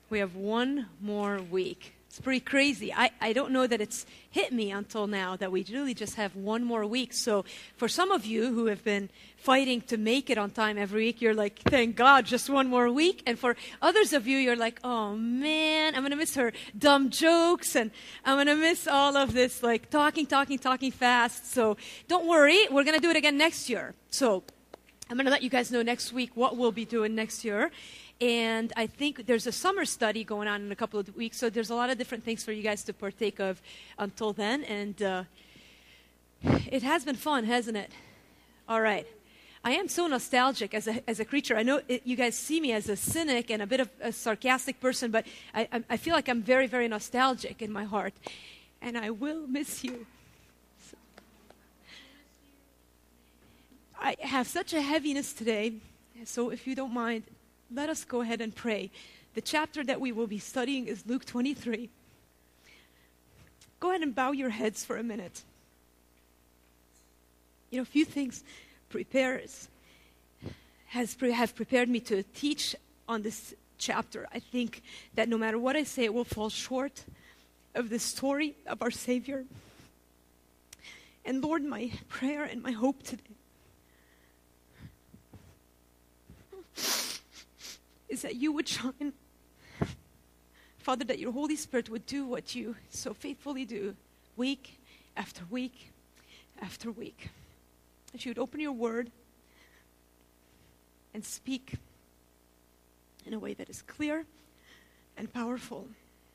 We have one more week. It's pretty crazy. I don't know that it's hit me until now that we really just have one more week. So for some of you who have been fighting to make it on time every week, you're like, thank God, just one more week. And for others of you, you're like, oh man, I'm going to miss her dumb jokes. And I'm going to miss all of this like talking fast. So don't worry. We're going to do it again next year. So I'm going to let you guys know next week what we'll be doing next year. And I think there's a summer study going on in a couple of weeks, so there's a lot of different things for you guys to partake of until then. And it has been fun, hasn't it? All right. I am so nostalgic as a creature. I know you guys see me as a cynic and a bit of a sarcastic person, but I feel like I'm very, very nostalgic in my heart. And I will miss you. So, I have such a heaviness today, so if you don't mind, let us go ahead and pray. The chapter that we will be studying is Luke 23. Go ahead and bow your heads for a minute. You know, a few things have prepared me to teach on this chapter. I think that no matter what I say, it will fall short of the story of our Savior. And Lord, my prayer and my hope today is that you would shine. Father, that your Holy Spirit would do what you so faithfully do week after week after week. That you would open your word and speak in a way that is clear and powerful.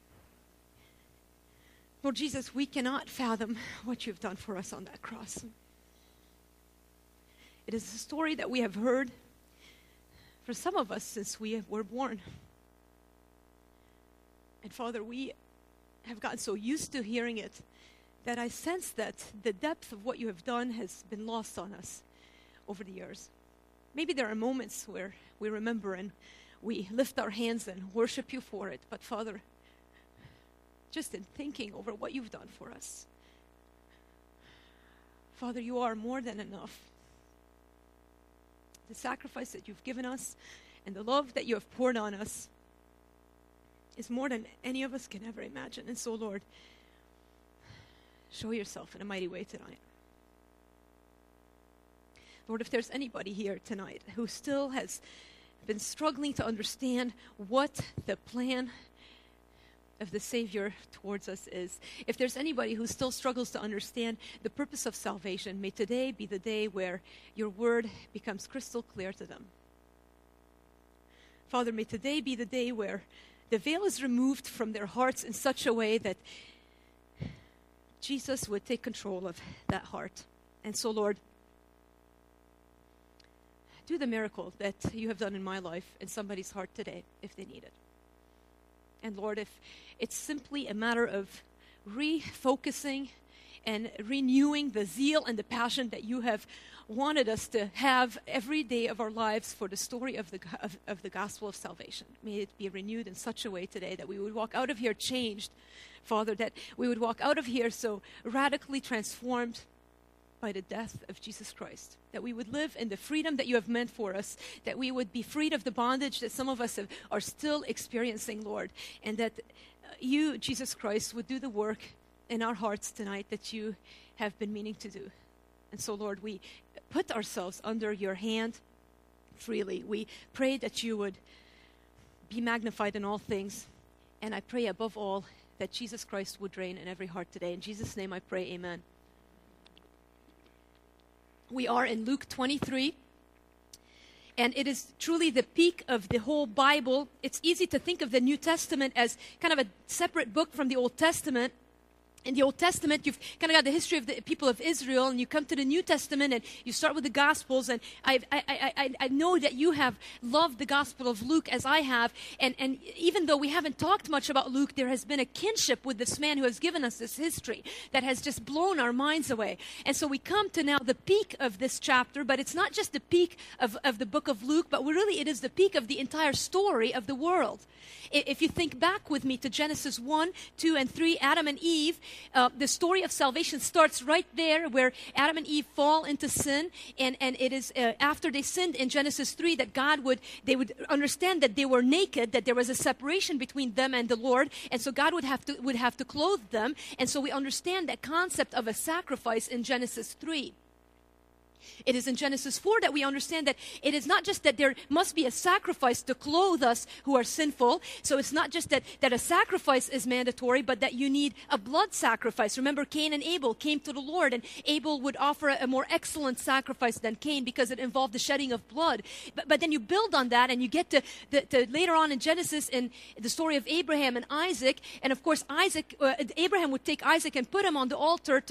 Lord Jesus, we cannot fathom what you've done for us on that cross. It is a story that we have heard for some of us since we were born. And Father, we have gotten so used to hearing it that I sense that the depth of what you have done has been lost on us over the years. Maybe there are moments where we remember and we lift our hands and worship you for it. But Father, just in thinking over what you've done for us, Father, you are more than enough. The sacrifice that you've given us and the love that you have poured on us is more than any of us can ever imagine. And so, Lord, show yourself in a mighty way tonight. Lord, if there's anybody here tonight who still has been struggling to understand what the plan of the Savior towards us is, if there's anybody who still struggles to understand the purpose of salvation, may today be the day where your word becomes crystal clear to them. Father, may today be the day where the veil is removed from their hearts in such a way that Jesus would take control of that heart. And so, Lord, do the miracle that you have done in my life in somebody's heart today if they need it. And Lord, if it's simply a matter of refocusing and renewing the zeal and the passion that you have wanted us to have every day of our lives for the story of the gospel of salvation, may it be renewed in such a way today that we would walk out of here changed, Father, that we would walk out of here so radically transformed by the death of Jesus Christ, that we would live in the freedom that you have meant for us, that we would be freed of the bondage that some of us are still experiencing, Lord, and that you, Jesus Christ, would do the work in our hearts tonight that you have been meaning to do. And so, Lord, we put ourselves under your hand freely. We pray that you would be magnified in all things, and I pray above all that Jesus Christ would reign in every heart today. In Jesus' name I pray, amen. We are in Luke 23, and it is truly the peak of the whole Bible. It's easy to think of the New Testament as kind of a separate book from the Old Testament. In the Old Testament, you've kind of got the history of the people of Israel, and you come to the New Testament, and you start with the Gospels, and I know that you have loved the Gospel of Luke as I have, and even though we haven't talked much about Luke, there has been a kinship with this man who has given us this history that has just blown our minds away. And so we come to now the peak of this chapter, but it's not just the peak of the book of Luke, but really it is the peak of the entire story of the world. If you think back with me to Genesis 1, 2, and 3, Adam and Eve, the story of salvation starts right there where Adam and Eve fall into sin. And it is after they sinned in Genesis 3 that they would understand that they were naked, that there was a separation between them and the Lord. And so God would have to clothe them. And so we understand that concept of a sacrifice in Genesis 3. It is in Genesis 4 that we understand that it is not just that there must be a sacrifice to clothe us who are sinful. So it's not just that a sacrifice is mandatory, but that you need a blood sacrifice. Remember, Cain and Abel came to the Lord, and Abel would offer a more excellent sacrifice than Cain because it involved the shedding of blood. But then you build on that, and you get to later on in Genesis in the story of Abraham and Isaac. And of course, Abraham would take Isaac and put him on the altar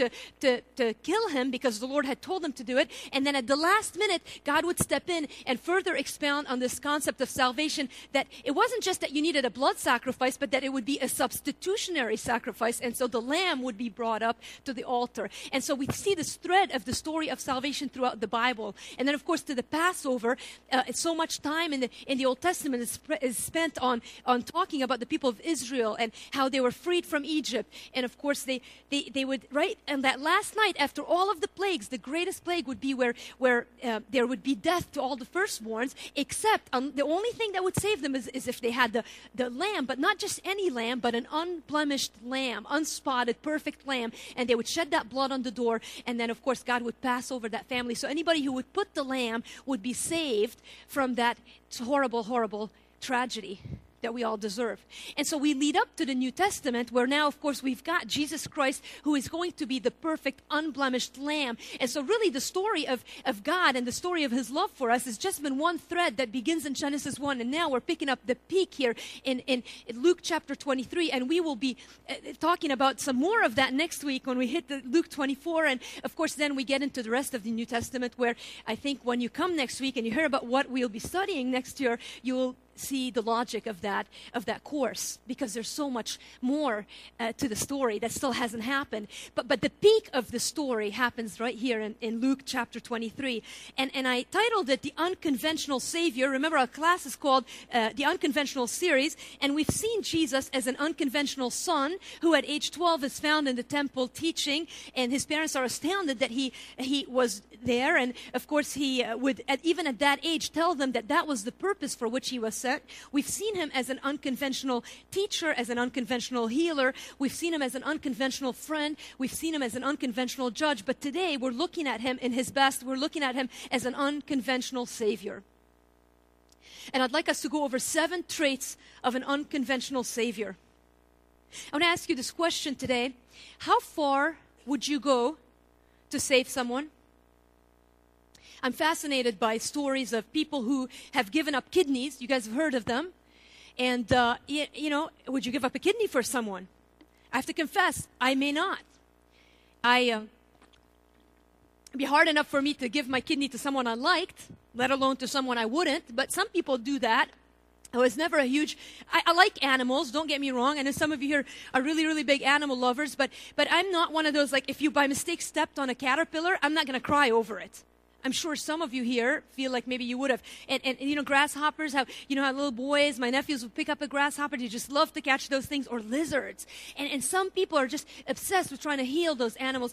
to kill him because the Lord had told him to do it. And then at the last minute, God would step in and further expound on this concept of salvation, that it wasn't just that you needed a blood sacrifice, but that it would be a substitutionary sacrifice. And so the lamb would be brought up to the altar. And so we see this thread of the story of salvation throughout the Bible. And then, of course, to the Passover, so much time in the Old Testament is spent on talking about the people of Israel and how they were freed from Egypt. And of course, they would, right? And that last night, after all of the plagues, the greatest plague would be where there would be death to all the firstborns, except the only thing that would save them is if they had the lamb, but not just any lamb, but an unblemished lamb, unspotted, perfect lamb. And they would shed that blood on the door, and then, of course, God would pass over that family. So anybody who would put the lamb would be saved from that horrible, horrible tragedy that we all deserve. And so we lead up to the New Testament, where now, of course, we've got Jesus Christ, who is going to be the perfect, unblemished lamb. And so really the story of God and the story of his love for us has just been one thread that begins in Genesis 1. And now we're picking up the peak here in Luke chapter 23. And we will be talking about some more of that next week when we hit the Luke 24. And of course, then we get into the rest of the New Testament, where I think when you come next week and you hear about what we'll be studying next year, you will see the logic of that course, because there's so much more to the story that still hasn't happened. But the peak of the story happens right here in Luke chapter 23. And I titled it The Unconventional Savior. Remember, our class is called The Unconventional Series, and we've seen Jesus as an unconventional son who at age 12 is found in the temple teaching, and his parents are astounded that he was there. And of course, he would, even at that age, tell them that was the purpose for which he was sent. We've seen him as an unconventional teacher, as an unconventional healer. We've seen him as an unconventional friend. We've seen him as an unconventional judge. But today, we're looking at him in his best. We're looking at him as an unconventional Savior. And I'd like us to go over 7 traits of an unconventional Savior. I want to ask you this question today. How far would you go to save someone? I'm fascinated by stories of people who have given up kidneys. You guys have heard of them. And, would you give up a kidney for someone? I have to confess, I may not. It'd be hard enough for me to give my kidney to someone I liked, let alone to someone I wouldn't. But some people do that. I was never I like animals, don't get me wrong. I know some of you here are really, really big animal lovers, but I'm not one of those, like, if you by mistake stepped on a caterpillar, I'm not going to cry over it. I'm sure some of you here feel like maybe you would have. And grasshoppers, how little boys, my nephews would pick up a grasshopper. They just love to catch those things, or lizards. And some people are just obsessed with trying to heal those animals.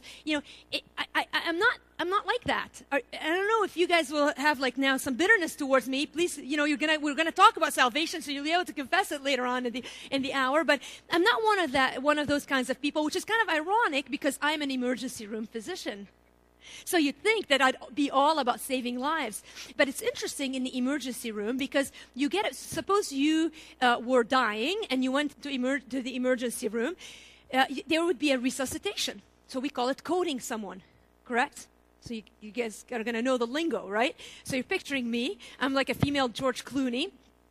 I'm not like that. I don't know if you guys will have now some bitterness towards me. Please, we're gonna talk about salvation, so you'll be able to confess it later on in the hour. But I'm not one of those kinds of people, which is kind of ironic because I'm an emergency room physician. So you'd think that I'd be all about saving lives. But it's interesting in the emergency room because you get it. Suppose you were dying and you went to the emergency room. There would be a resuscitation. So we call it coding someone, correct? So you guys are going to know the lingo, right? So you're picturing me. I'm like a female George Clooney.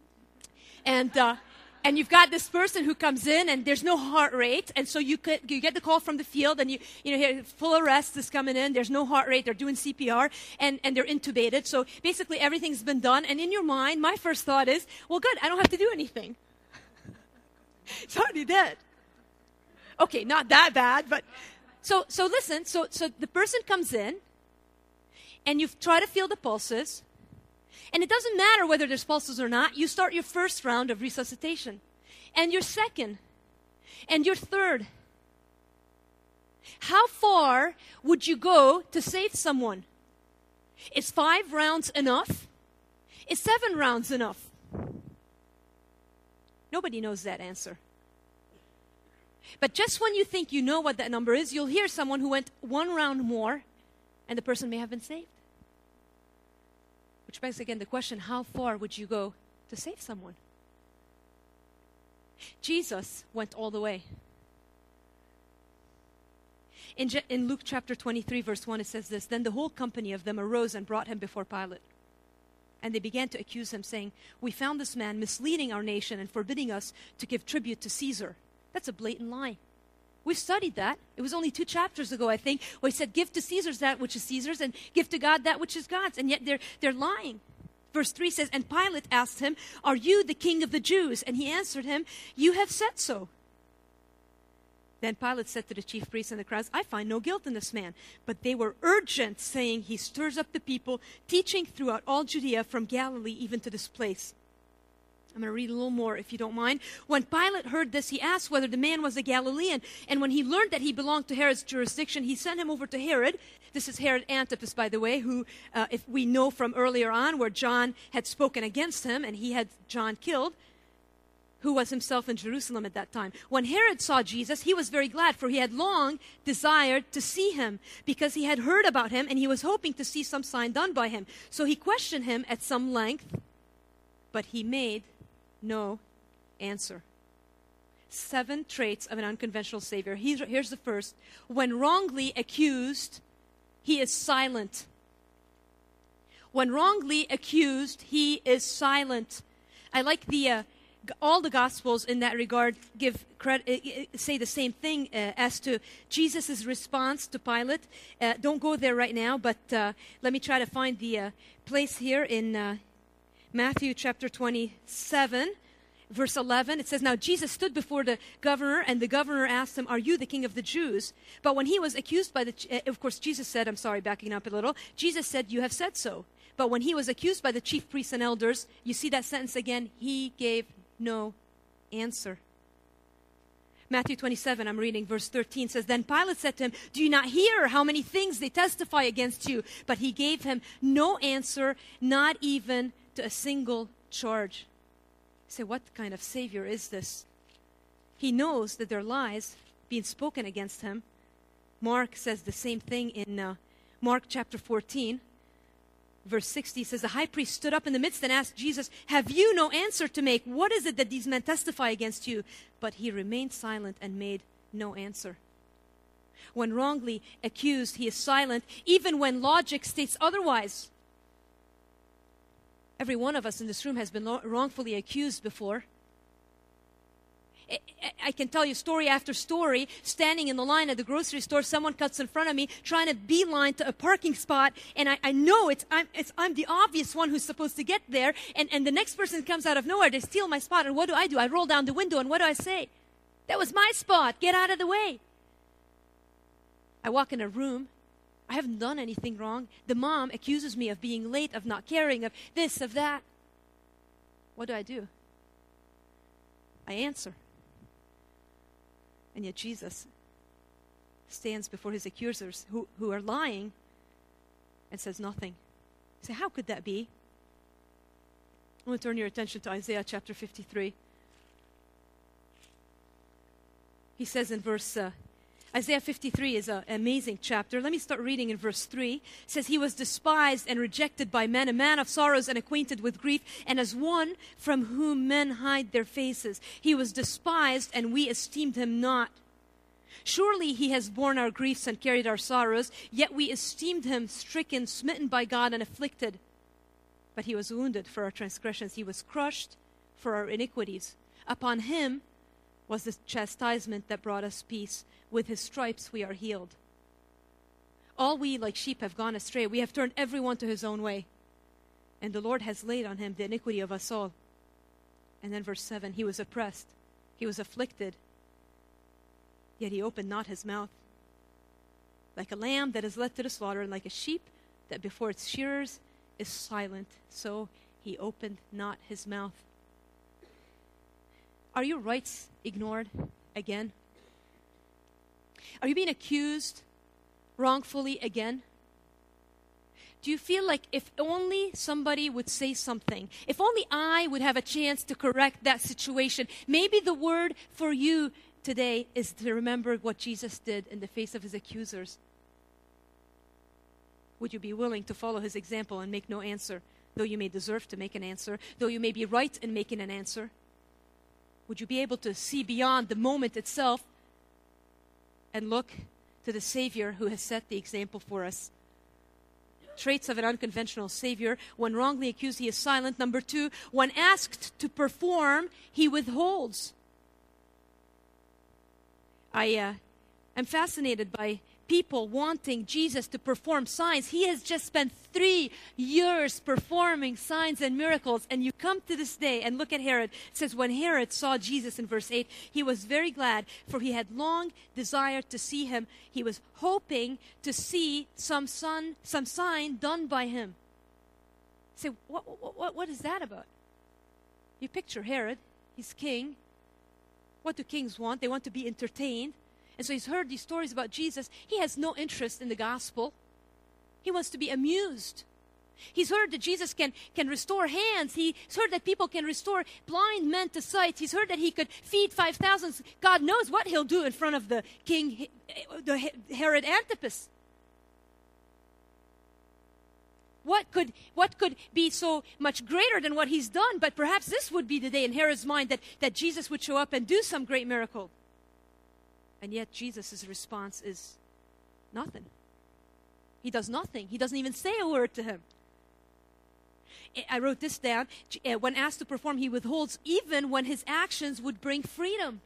And you've got this person who comes in and there's no heart rate. And so you get the call from the field and you hear full arrest is coming in. There's no heart rate. They're doing CPR and they're intubated. So basically everything's been done. And in your mind, my first thought is, well, good, I don't have to do anything. It's already dead. Okay, not that bad, but so listen, so the person comes in and you try to feel the pulses. And it doesn't matter whether there's pulses or not. You start your first round of resuscitation. And your second. And your third. How far would you go to save someone? Is 5 rounds enough? Is 7 rounds enough? Nobody knows that answer. But just when you think you know what that number is, you'll hear someone who went 1 round more, and the person may have been saved. Which begs again the question, how far would you go to save someone? Jesus went all the way. In Luke chapter 23, verse 1, it says this, "Then the whole company of them arose and brought him before Pilate. And they began to accuse him, saying, 'We found this man misleading our nation and forbidding us to give tribute to Caesar.'" That's a blatant lie. We studied that. It was only 2 chapters ago, I think, where he said, "Give to Caesar's that which is Caesar's, and give to God that which is God's." And yet they're lying. Verse 3 says, "And Pilate asked him, 'Are you the king of the Jews?' And he answered him, 'You have said so.' Then Pilate said to the chief priests and the crowds, 'I find no guilt in this man.' But they were urgent, saying, 'He stirs up the people, teaching throughout all Judea from Galilee even to this place.'" I'm going to read a little more if you don't mind. "When Pilate heard this, he asked whether the man was a Galilean. And when he learned that he belonged to Herod's jurisdiction, he sent him over to Herod." This is Herod Antipas, by the way, who, if we know from earlier on, where John had spoken against him and he had John killed, who was himself in Jerusalem at that time. When Herod saw Jesus, he was very glad, for he had long desired to see him, because he had heard about him, and he was hoping to see some sign done by him. So he questioned him at some length, but he made no answer. 7 traits of an unconventional Savior. Here's the first. When wrongly accused, he is silent. When wrongly accused, he is silent. I like all the Gospels in that regard give credit, say the same thing as to Jesus' response to Pilate. Don't go there right now, but let me try to find the place here in Matthew chapter 27, verse 11. It says, "Now Jesus stood before the governor, and the governor asked him, 'Are you the king of the Jews?' But when he was accused by of course, Jesus said, I'm sorry, backing up a little, Jesus said, 'You have said so.' But when he was accused by the chief priests and elders," you see that sentence again, "he gave no answer." Matthew 27, I'm reading verse 13, says, "Then Pilate said to him, 'Do you not hear how many things they testify against you?' But he gave him no answer, not even to a single charge." You say, what kind of Savior is this? He knows that there are lies being spoken against him. Mark says the same thing in Mark chapter 14. Verse 60 says, "The high priest stood up in the midst and asked Jesus, 'Have you no answer to make? What is it that these men testify against you?' But he remained silent and made no answer." When wrongly accused, he is silent, even when logic states otherwise. Every one of us in this room has been wrongfully accused before. I can tell you story after story. Standing in the line at the grocery store, someone cuts in front of me, trying to beeline to a parking spot, and I know I'm the obvious one who's supposed to get there, and the next person comes out of nowhere. They steal my spot, and what do? I roll down the window, and what do I say? "That was my spot. Get out of the way." I walk in a room. I haven't done anything wrong. The mom accuses me of being late, of not caring, of this, of that. What do? I answer. And yet Jesus stands before his accusers who are lying and says nothing. You say, how could that be? I want to turn your attention to Isaiah chapter 53. He says in verse, Isaiah 53 is an amazing chapter. Let me start reading in verse 3. It says, "He was despised and rejected by men, a man of sorrows and acquainted with grief, and as one from whom men hide their faces. He was despised, and we esteemed him not. Surely he has borne our griefs and carried our sorrows, yet we esteemed him stricken, smitten by God, and afflicted. But he was wounded for our transgressions. He was crushed for our iniquities. Upon him was the chastisement that brought us peace. With his stripes we are healed. All we like sheep have gone astray. We have turned everyone to his own way. And the Lord has laid on him the iniquity of us all." And then verse 7, "He was oppressed. He was afflicted. Yet he opened not his mouth. Like a lamb that is led to the slaughter, and like a sheep that before its shearers is silent, so he opened not his mouth." Are your rights ignored again? Are you being accused wrongfully again? Do you feel like if only somebody would say something, if only I would have a chance to correct that situation, maybe the word for you today is to remember what Jesus did in the face of his accusers? Would you be willing to follow his example and make no answer, though you may deserve to make an answer, though you may be right in making an answer? Would you be able to see beyond the moment itself and look to the Savior who has set the example for us? Traits of an unconventional Savior. When wrongly accused, he is silent. Number 2, when asked to perform, he withholds. I am fascinated by people wanting Jesus to perform signs. He has just spent 3 years performing signs and miracles. And you come to this day and look at Herod. It says, when Herod saw Jesus in verse 8, he was very glad, for he had long desired to see him. He was hoping to see some sign done by him. Say, what is that about? You picture Herod. He's king. What do kings want? They want to be entertained. And so he's heard these stories about Jesus. He has no interest in the gospel. He wants to be amused. He's heard that Jesus can restore hands. He's heard that people can restore blind men to sight. He's heard that he could feed 5,000. God knows what he'll do in front of the king, the Herod Antipas. What could be so much greater than what he's done? But perhaps this would be the day in Herod's mind that Jesus would show up and do some great miracle. And yet Jesus' response is nothing. He does nothing. He doesn't even say a word to him. I wrote this down. When asked to perform, he withholds even when his actions would bring freedom.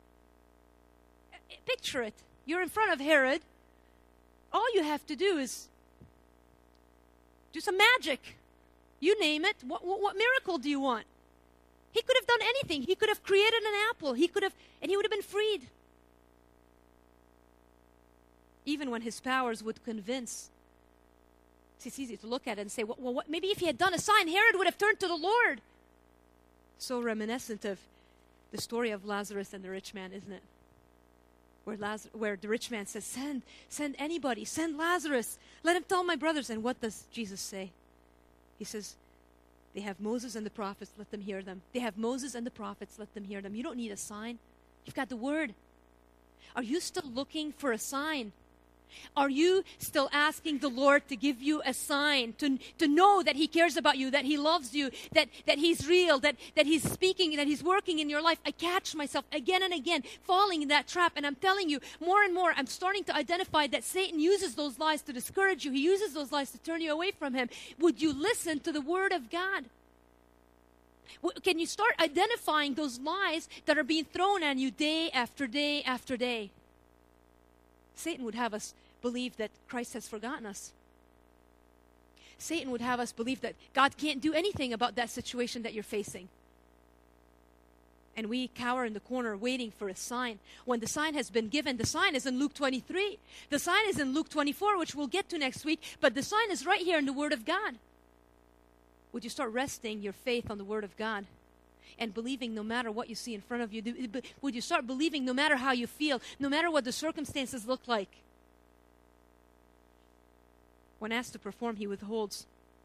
Picture it. You're in front of Herod. All you have to do is do some magic. You name it. What miracle do you want? He could have done anything. He could have created an apple. And he would have been freed. Even when his powers would convince. See, it's easy to look at it and say, well, maybe if he had done a sign, Herod would have turned to the Lord. So reminiscent of the story of Lazarus and the rich man, isn't it? Where the rich man says, send anybody, send Lazarus. Let him tell my brothers. And what does Jesus say? He says, they have Moses and the prophets, let them hear them. They have Moses and the prophets, let them hear them. You don't need a sign. You've got the word. Are you still looking for a sign? Are you still asking the Lord to give you a sign, to know that he cares about you, that he loves you, that he's real, that he's speaking, that he's working in your life? I catch myself again and again falling in that trap. And I'm telling you, more and more, I'm starting to identify that Satan uses those lies to discourage you. He uses those lies to turn you away from him. Would you listen to the word of God? Can you start identifying those lies that are being thrown at you day after day after day? Satan would have us believe that Christ has forgotten us. Satan would have us believe that God can't do anything about that situation that you're facing. And we cower in the corner waiting for a sign. When the sign has been given, the sign is in Luke 23. The sign is in Luke 24, which we'll get to next week. But the sign is right here in the Word of God. Would you start resting your faith on the Word of God? And believing no matter what you see in front of you? Would you start believing no matter how you feel, no matter what the circumstances look like? When asked to perform, he withholds.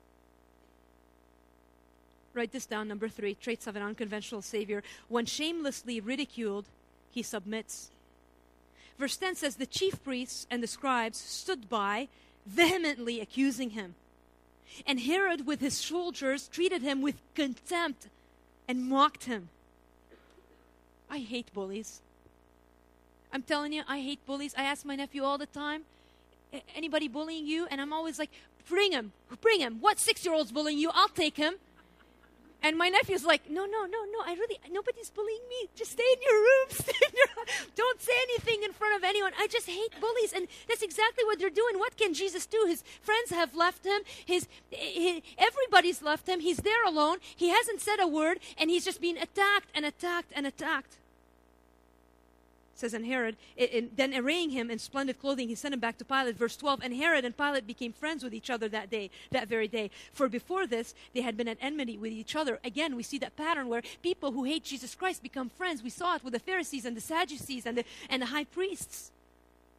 Write this down, number 3, traits of an unconventional Savior. When shamelessly ridiculed, he submits. Verse 10 says, the chief priests and the scribes stood by, vehemently accusing him. And Herod with his soldiers treated him with contempt and mocked him. I hate bullies. I'm telling you, I hate bullies. I ask my nephew all the time, anybody bullying you? And I'm always like, bring him. What 6-year-old's bullying you? I'll take him. And my nephew's like, no, nobody's bullying me. Just stay in your room. Don't say anything in front of anyone. I just hate bullies. And that's exactly what they're doing. What can Jesus do? His friends have left him. Everybody's left him. He's there alone. He hasn't said a word. And he's just being attacked and attacked and attacked. It says, and Herod, then arraying him in splendid clothing, he sent him back to Pilate. Verse 12, and Herod and Pilate became friends with each other that very day. For before this, they had been at enmity with each other. Again, we see that pattern where people who hate Jesus Christ become friends. We saw it with the Pharisees and the Sadducees and the high priests.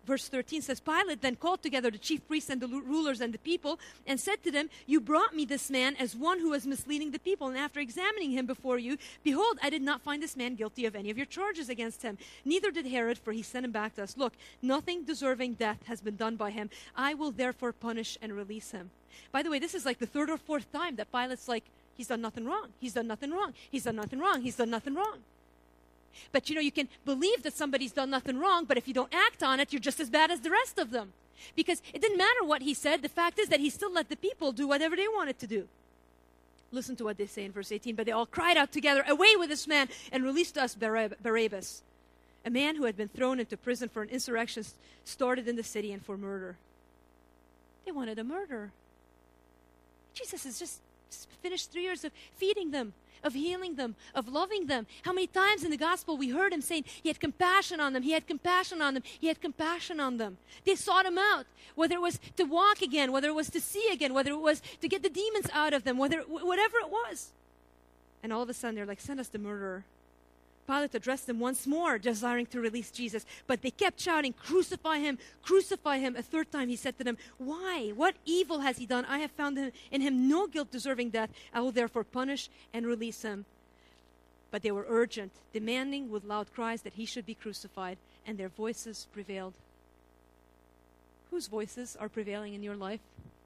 verse 13 says, Pilate then called together the chief priests and the rulers and the people and said to them, you brought me this man as one who was misleading the people. And after examining him before you, behold, I did not find this man guilty of any of your charges against him. Neither did Herod, for he sent him back to us. Look, nothing deserving death has been done by him. I will therefore punish and release him. By the way, this is like the third or fourth time that Pilate's like, he's done nothing wrong. He's done nothing wrong. He's done nothing wrong. He's done nothing wrong. But you can believe that somebody's done nothing wrong, but if you don't act on it, you're just as bad as the rest of them. Because it didn't matter what he said. The fact is that he still let the people do whatever they wanted to do. Listen to what they say in verse 18. But they all cried out together, away with this man, and released to us Barabbas, a man who had been thrown into prison for an insurrection started in the city and for murder. They wanted a murderer. Jesus has just finished 3 years of feeding them, of healing them, of loving them. How many times in the gospel we heard him saying he had compassion on them, he had compassion on them, he had compassion on them. They sought him out, whether it was to walk again, whether it was to see again, whether it was to get the demons out of them, whatever it was. And all of a sudden they're like, send us the murderer. Pilate addressed them once more, desiring to release Jesus. But they kept shouting, crucify him, crucify him. A third time he said to them, why? What evil has he done? I have found in him no guilt deserving death. I will therefore punish and release him. But they were urgent, demanding with loud cries that he should be crucified, and their voices prevailed. Whose voices are prevailing in your life?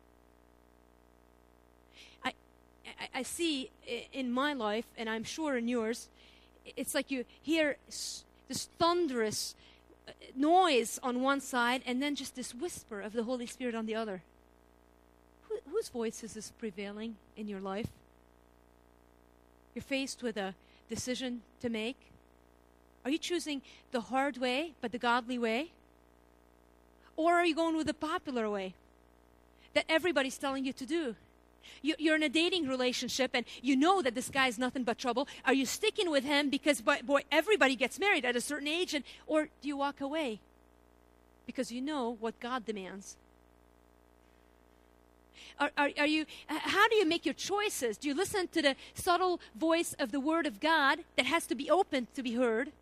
I see in my life, and I'm sure in yours, it's like you hear this thunderous noise on one side and then just this whisper of the Holy Spirit on the other. Whose voice is this prevailing in your life? You're faced with a decision to make. Are you choosing the hard way but the godly way? Or are you going with the popular way that everybody's telling you to do? You're in a dating relationship and you know that this guy is nothing but trouble. Are you sticking with him because, boy, everybody gets married at a certain age? Or do you walk away because you know what God demands? Are you? How do you make your choices? Do you listen to the subtle voice of the Word of God that has to be opened to be heard?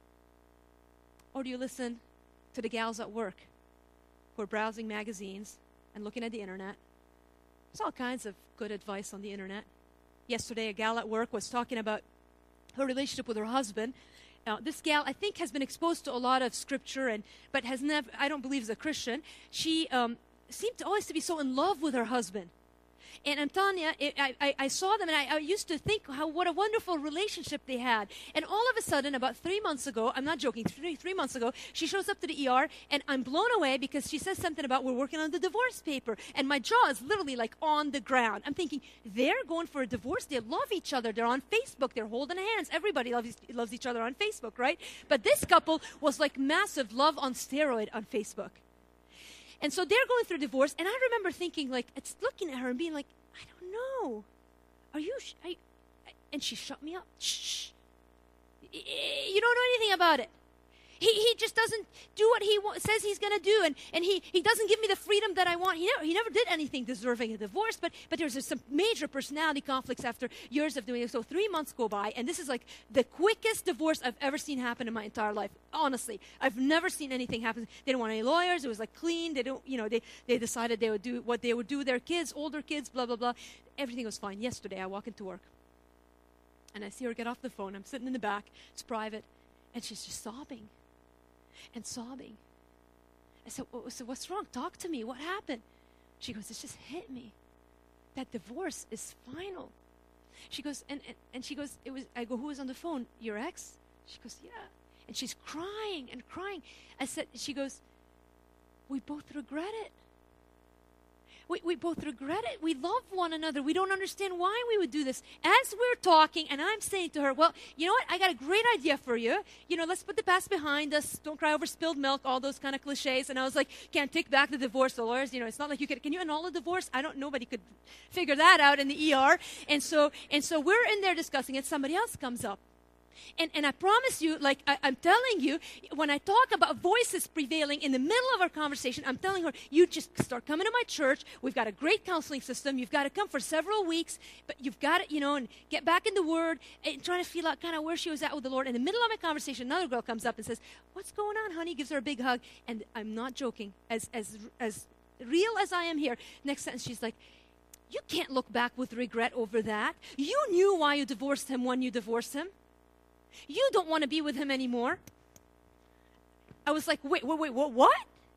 Or do you listen to the gals at work who are browsing magazines and looking at the internet? There's all kinds of good advice on the internet. Yesterday, a gal at work was talking about her relationship with her husband. This gal, I think, has been exposed to a lot of scripture, but has never, I don't believe is a Christian. She seemed always to be so in love with her husband. And I'm telling you, I saw them, and I used to think what a wonderful relationship they had. And all of a sudden, about 3 months ago, I'm not joking, three months ago, she shows up to the ER, and I'm blown away because she says something about we're working on the divorce paper. And my jaw is literally like on the ground. I'm thinking, they're going for a divorce. They love each other. They're on Facebook. They're holding hands. Everybody loves each other on Facebook, right? But this couple was like massive love on steroid on Facebook. And so they're going through divorce, and I remember thinking, like, it's looking at her and being like, I don't know. Are you? And she shut me up. Shh. You don't know anything about it. He just doesn't do what he says he's going to do, and he doesn't give me the freedom that I want. He never did anything deserving a divorce, but there's some major personality conflicts after years of doing it. So 3 months go by, and this is like the quickest divorce I've ever seen happen in my entire life. Honestly, I've never seen anything happen. They didn't want any lawyers. It was like clean. They decided they would do what they would do with their kids, older kids, blah, blah, blah. Everything was fine. Yesterday, I walk into work, and I see her get off the phone. I'm sitting in the back. It's private, and she's just sobbing. And sobbing. I said, what's wrong? Talk to me. What happened? She goes, it just hit me. That divorce is final. She goes, and she goes, I go, who was on the phone? Your ex? She goes, yeah. And she's crying and crying. She goes, we both regret it. We both regret it. We love one another. We don't understand why we would do this. As we're talking, and I'm saying to her, well, you know what? I got a great idea for you. Let's put the past behind us. Don't cry over spilled milk, all those kind of cliches. And I was like, can't take back the divorce. The lawyers, it's not like can you annul a divorce? Nobody could figure that out in the ER. And so we're in there discussing it. Somebody else comes up. And I promise you, like I'm telling you, when I talk about voices prevailing in the middle of our conversation, I'm telling her, you just start coming to my church. We've got a great counseling system. You've got to come for several weeks, but you've got to, and get back in the Word and trying to feel out kind of where she was at with the Lord. In the middle of my conversation, another girl comes up and says, "What's going on, honey?" Gives her a big hug. And I'm not joking. As real as I am here, next sentence, she's like, "You can't look back with regret over that. You knew why you divorced him when you divorced him. You don't want to be with him anymore." I was like, wait, what?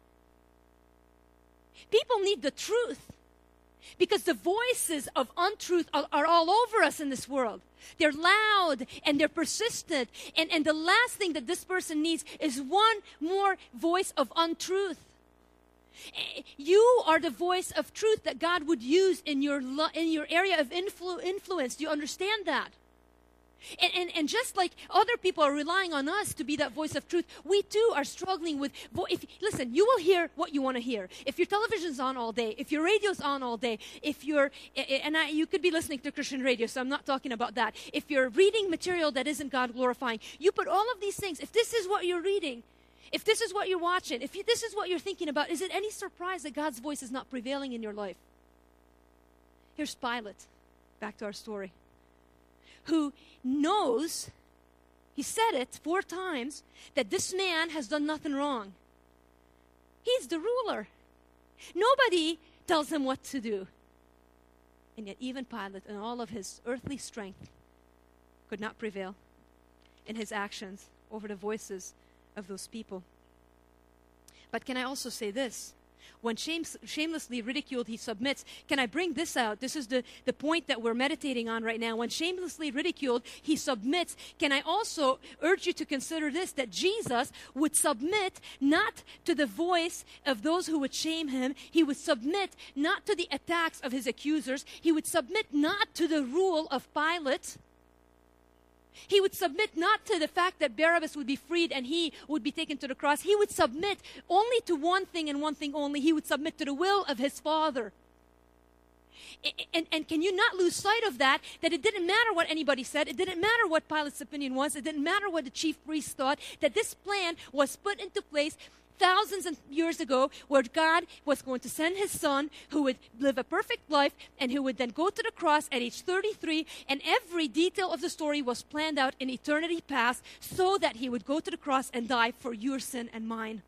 People need the truth. Because the voices of untruth are all over us in this world. They're loud and they're persistent. And the last thing that this person needs is one more voice of untruth. You are the voice of truth that God would use in your area of influence. Do you understand that? And just like other people are relying on us to be that voice of truth, we too are struggling with, listen, you will hear what you want to hear. If your television's on all day, if your radio's on all day, you could be listening to Christian radio, so I'm not talking about that. If you're reading material that isn't God glorifying, you put all of these things, if this is what you're reading, if this is what you're watching, if this is what you're thinking about, is it any surprise that God's voice is not prevailing in your life? Here's Pilate, back to our story, who knows, he said it 4 times, that this man has done nothing wrong. He's the ruler. Nobody tells him what to do. And yet even Pilate, in all of his earthly strength, could not prevail in his actions over the voices of those people. But can I also say this? When shamelessly ridiculed, he submits. Can I bring this out? This is the point that we're meditating on right now. When shamelessly ridiculed, he submits. Can I also urge you to consider this, that Jesus would submit not to the voice of those who would shame him. He would submit not to the attacks of his accusers. He would submit not to the rule of Pilate. He would submit not to the fact that Barabbas would be freed and he would be taken to the cross. He would submit only to one thing and one thing only. He would submit to the will of his Father. And can you not lose sight of that it didn't matter what anybody said. It didn't matter what Pilate's opinion was. It didn't matter what the chief priests thought. That this plan was put into place thousands of years ago, where God was going to send his son who would live a perfect life and who would then go to the cross at age 33, and every detail of the story was planned out in eternity past so that he would go to the cross and die for your sin and mine.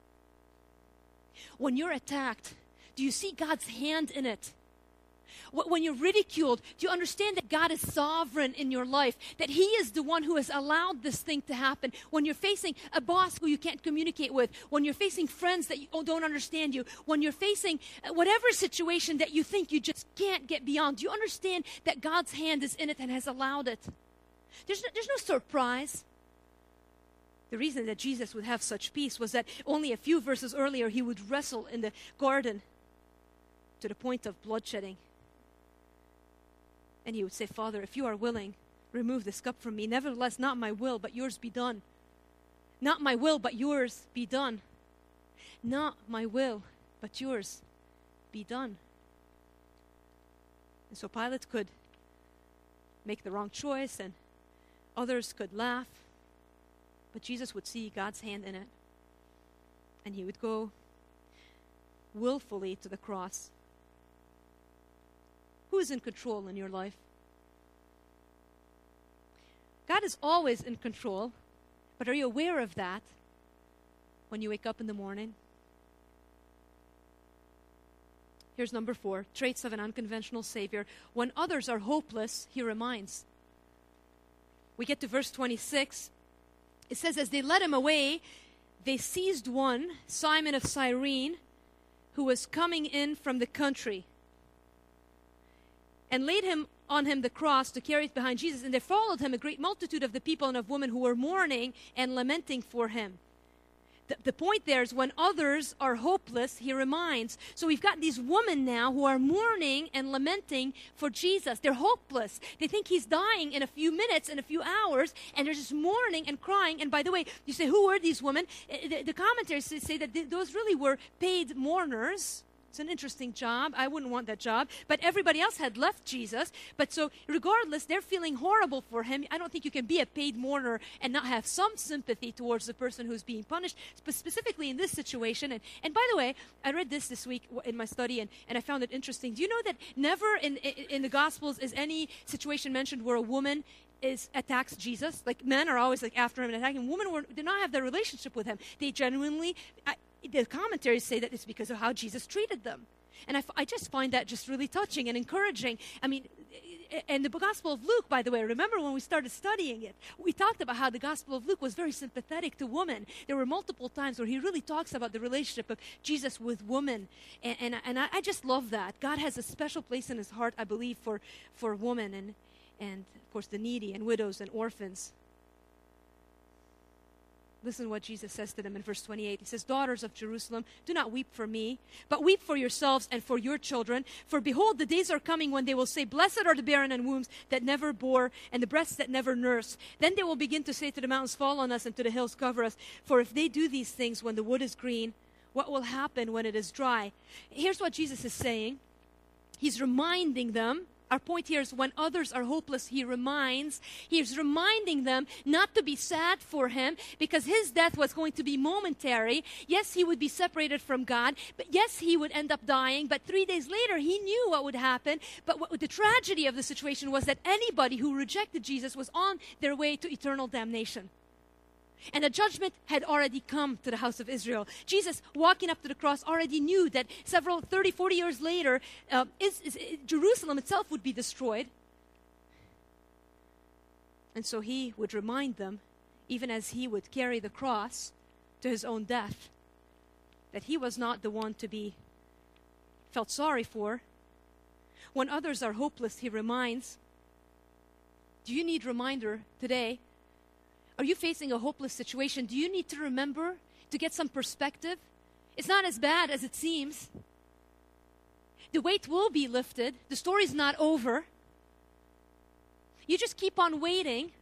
When you're attacked, do you see God's hand in it? When you're ridiculed, do you understand that God is sovereign in your life? That he is the one who has allowed this thing to happen? When you're facing a boss who you can't communicate with, when you're facing friends that don't understand you, when you're facing whatever situation that you think you just can't get beyond, do you understand that God's hand is in it and has allowed it? There's no surprise. The reason that Jesus would have such peace was that only a few verses earlier he would wrestle in the garden to the point of bloodshedding. And he would say, "Father, if you are willing, remove this cup from me. Nevertheless, not my will, but yours be done. Not my will, but yours be done. Not my will, but yours be done." And so Pilate could make the wrong choice and others could laugh. But Jesus would see God's hand in it. And he would go willfully to the cross. Who is in control in your life? God is always in control, but are you aware of that when you wake up in the morning? Here's number 4, traits of an unconventional Savior. When others are hopeless, he reminds. We get to verse 26. It says, as they led him away, they seized one, Simon of Cyrene, who was coming in from the country, and laid him on him the cross to carry it behind Jesus. And there followed him a great multitude of the people and of women who were mourning and lamenting for him. The point there is when others are hopeless, he reminds. So we've got these women now who are mourning and lamenting for Jesus. They're hopeless. They think he's dying in a few minutes, in a few hours, and they're just mourning and crying. And by the way, you say, who were these women? The commentaries say that those really were paid mourners. It's an interesting job. I wouldn't want that job. But everybody else had left Jesus. But so regardless, they're feeling horrible for him. I don't think you can be a paid mourner and not have some sympathy towards the person who's being punished, specifically in this situation. And by the way, I read this week in my study, and I found it interesting. Do you know that never in the Gospels is any situation mentioned where a woman attacks Jesus? Like, men are always like after him and attacking him. Women did not have that relationship with him. They genuinely... the commentaries say that it's because of how Jesus treated them. And I just find that just really touching and encouraging. I mean, and the Gospel of Luke, by the way, remember when we started studying it, we talked about how the Gospel of Luke was very sympathetic to women. There were multiple times where he really talks about the relationship of Jesus with women. And I just love that. God has a special place in his heart, I believe, for women and of course, the needy and widows and orphans. Listen to what Jesus says to them in verse 28. He says, "Daughters of Jerusalem, do not weep for me, but weep for yourselves and for your children. For behold, the days are coming when they will say, Blessed are the barren and wombs that never bore, and the breasts that never nursed. Then they will begin to say to the mountains, Fall on us, and to the hills, cover us. For if they do these things when the wood is green, what will happen when it is dry?" Here's what Jesus is saying. He's reminding them. Our point here is when others are hopeless, he is reminding them not to be sad for him because his death was going to be momentary. Yes, he would be separated from God, but yes, he would end up dying. But 3 days later, he knew what would happen. But the tragedy of the situation was that anybody who rejected Jesus was on their way to eternal damnation. And a judgment had already come to the house of Israel. Jesus, walking up to the cross, already knew that 30, 40 years later, Jerusalem itself would be destroyed. And so he would remind them, even as he would carry the cross to his own death, that he was not the one to be felt sorry for. When others are hopeless, he reminds. Do you need reminder today? Are you facing a hopeless situation? Do you need to remember to get some perspective? It's not as bad as it seems. The weight will be lifted. The story's not over. You just keep on waiting.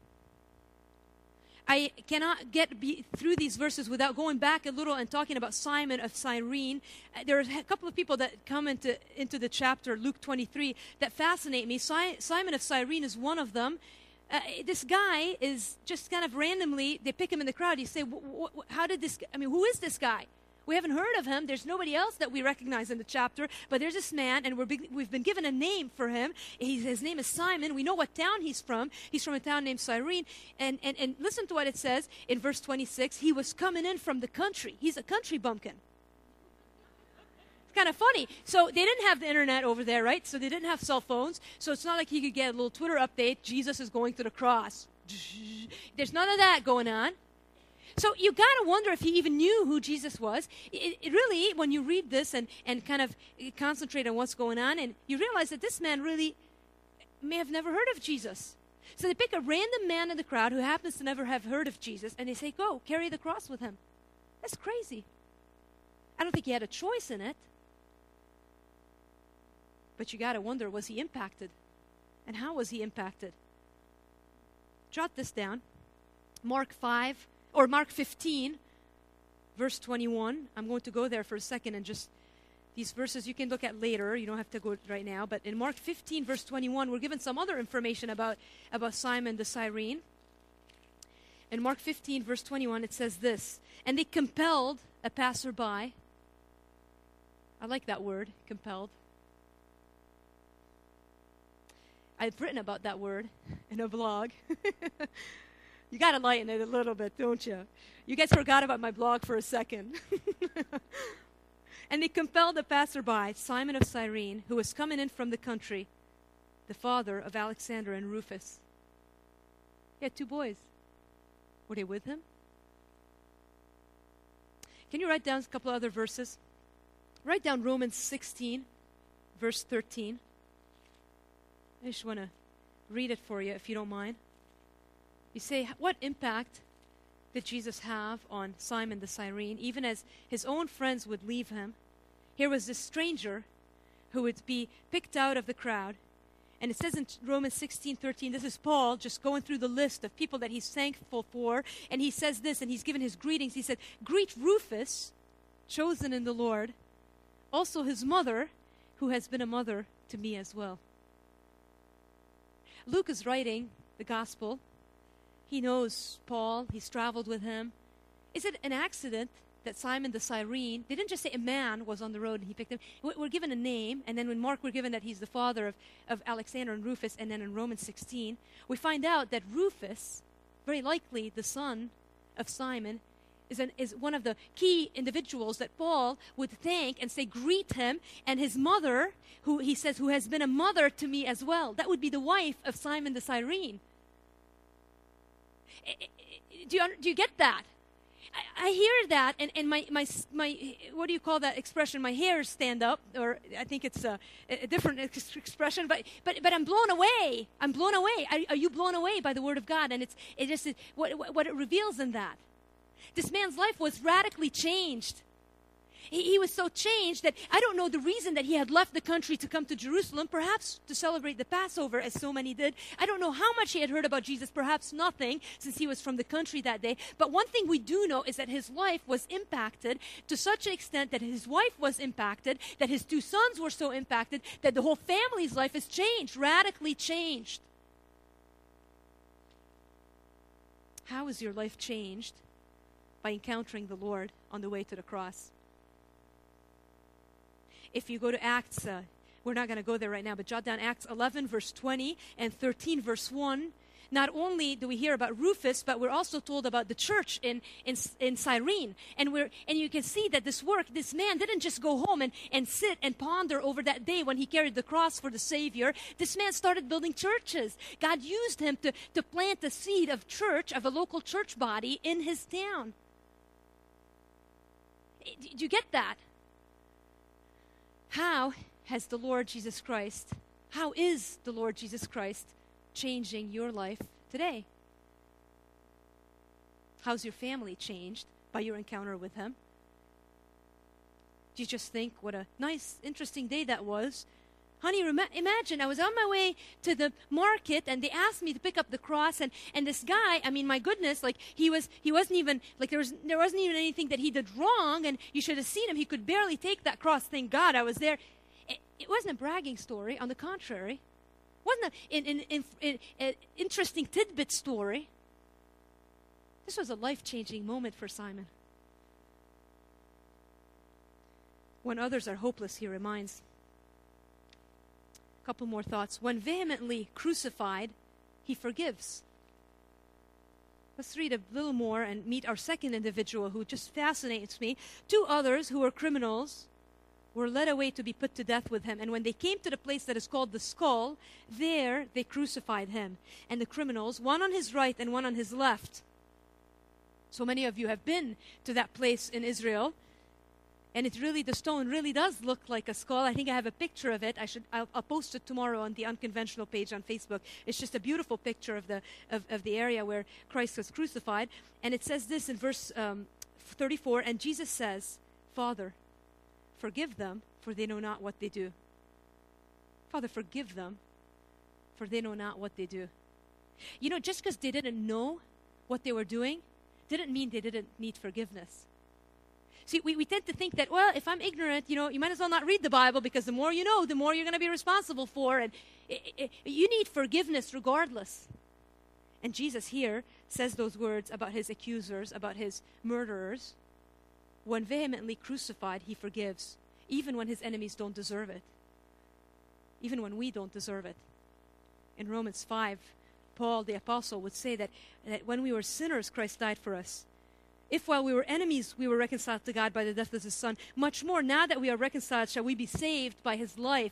I cannot get through these verses without going back a little and talking about Simon of Cyrene. There are a couple of people that come into the chapter, Luke 23, that fascinate me. Simon of Cyrene is one of them. This guy is just kind of randomly, they pick him in the crowd. You say, who is this guy? We haven't heard of him. There's nobody else that we recognize in the chapter, but there's this man, and we've been given a name for him. His name is Simon. We know what town he's from. He's from a town named Cyrene. And listen to what it says in verse 26. He was coming in from the country. He's a country bumpkin. Kind of funny. So they didn't have the internet over there, right? So they didn't have cell phones. So it's not like he could get a little Twitter update. Jesus is going to the cross. There's none of that going on. So you got to wonder if he even knew who Jesus was. It really, when you read this and kind of concentrate on what's going on, and you realize that this man really may have never heard of Jesus. So they pick a random man in the crowd who happens to never have heard of Jesus, and they say, go, carry the cross with him. That's crazy. I don't think he had a choice in it. But you got to wonder, was he impacted? And how was he impacted? Jot this down. Mark 15, verse 21. I'm going to go there for a second and just these verses you can look at later. You don't have to go right now. But in Mark 15, verse 21, we're given some other information about Simon the Cyrene. In Mark 15, verse 21, it says this, "And they compelled a passerby." I like that word, compelled. I've written about that word in a blog. You got to lighten it a little bit, don't you? You guys forgot about my blog for a second. "And they compelled a passerby, Simon of Cyrene, who was coming in from the country, the father of Alexander and Rufus." He had 2 boys. Were they with him? Can you write down a couple other verses? Write down Romans 16, verse 13. I just want to read it for you, if you don't mind. You say, what impact did Jesus have on Simon the Cyrene, even as his own friends would leave him? Here was this stranger who would be picked out of the crowd. And it says in Romans 16:13, this is Paul just going through the list of people that he's thankful for. And he says this, and he's given his greetings. He said, "Greet Rufus, chosen in the Lord. also his mother, who has been a mother to me as well. Luke is writing the gospel. He knows Paul. He's traveled with him. Is it an accident that Simon the Cyrene, they didn't just say a man was on the road and he picked him. We're given a name, and then when Mark, we're given that he's the father of Alexander and Rufus, and then in Romans 16, we find out that Rufus, very likely the son of Simon, is one of the key individuals that Paul would thank and say, greet him, and his mother, who he says, who has been a mother to me as well. That would be the wife of Simon the Cyrene. Do you get that? I hear that, and my what do you call that expression? My hairs stand up, or I think it's a different expression. But I'm blown away. I'm blown away. Are you blown away by the Word of God? And it just what it reveals in that. This man's life was radically changed. He was so changed that I don't know the reason that he had left the country to come to Jerusalem, perhaps to celebrate the Passover, as so many did. I don't know how much he had heard about Jesus, perhaps nothing, since he was from the country that day. But one thing we do know is that his life was impacted to such an extent that his wife was impacted, that his two sons were so impacted, that the whole family's life is changed, radically changed. How is your life changed? By encountering the Lord on the way to the cross. If you go to Acts, we're not going to go there right now, but jot down Acts 11, verse 20, and 13, verse 1. Not only do we hear about Rufus, but we're also told about the church in Cyrene. And you can see that this man didn't just go home and sit and ponder over that day when he carried the cross for the Savior. This man started building churches. God used him to plant the seed of church, of a local church body in his town. Do you get that? How is the Lord Jesus Christ changing your life today? How's your family changed by your encounter with Him? Do you just think, what a nice, interesting day that was? Honey, imagine, I was on my way to the market and they asked me to pick up the cross, and this guy, I mean, my goodness, like he wasn't even, like there wasn't even anything that he did wrong, and you should have seen him. He could barely take that cross. Thank God I was there. It wasn't a bragging story. On the contrary, it wasn't an interesting tidbit story. This was a life-changing moment for Simon. When others are hopeless, he reminds. Couple more thoughts. When vehemently crucified, he forgives. Let's read a little more and meet our second individual who just fascinates me. Two others who were criminals were led away to be put to death with him. And when they came to the place that is called the Skull, there they crucified him. And the criminals, one on his right and one on his left. So many of you have been to that place in Israel. And the stone really does look like a skull. I think I have a picture of it. I'll post it tomorrow on the Unconventional page on Facebook. It's just a beautiful picture of the area where Christ was crucified. And it says this in verse 34, and Jesus says, Father, forgive them, for they know not what they do. Father, forgive them, for they know not what they do. You know, just because they didn't know what they were doing, didn't mean they didn't need forgiveness. See, we tend to think that, well, if I'm ignorant, you might as well not read the Bible, because the more you know, the more you're going to be responsible for. And you need forgiveness regardless. And Jesus here says those words about his accusers, about his murderers. When vehemently crucified, he forgives, even when his enemies don't deserve it. Even when we don't deserve it. In Romans 5, Paul the apostle would say that when we were sinners, Christ died for us. If while we were enemies, we were reconciled to God by the death of his Son, much more now that we are reconciled, shall we be saved by his life.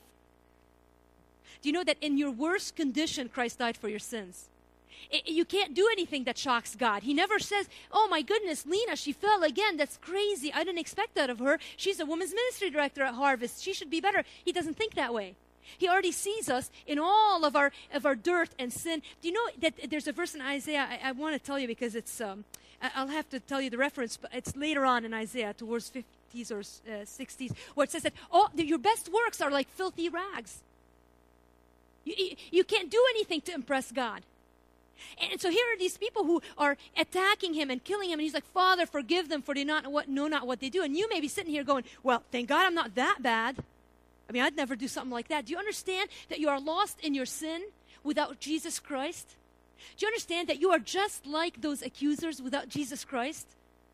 Do you know that in your worst condition, Christ died for your sins? You can't do anything that shocks God. He never says, oh my goodness, Lena, she fell again. That's crazy. I didn't expect that of her. She's a women's ministry director at Harvest. She should be better. He doesn't think that way. He already sees us in all of our dirt and sin. Do you know that there's a verse in Isaiah, I want to tell you because it's... I'll have to tell you the reference, but it's later on in Isaiah, towards 50s or 60s, where it says that your best works are like filthy rags. You can't do anything to impress God. And so here are these people who are attacking him and killing him. And he's like, Father, forgive them, for they know not what they do. And you may be sitting here going, well, thank God I'm not that bad. I mean, I'd never do something like that. Do you understand that you are lost in your sin without Jesus Christ? Do you understand that you are just like those accusers without Jesus Christ?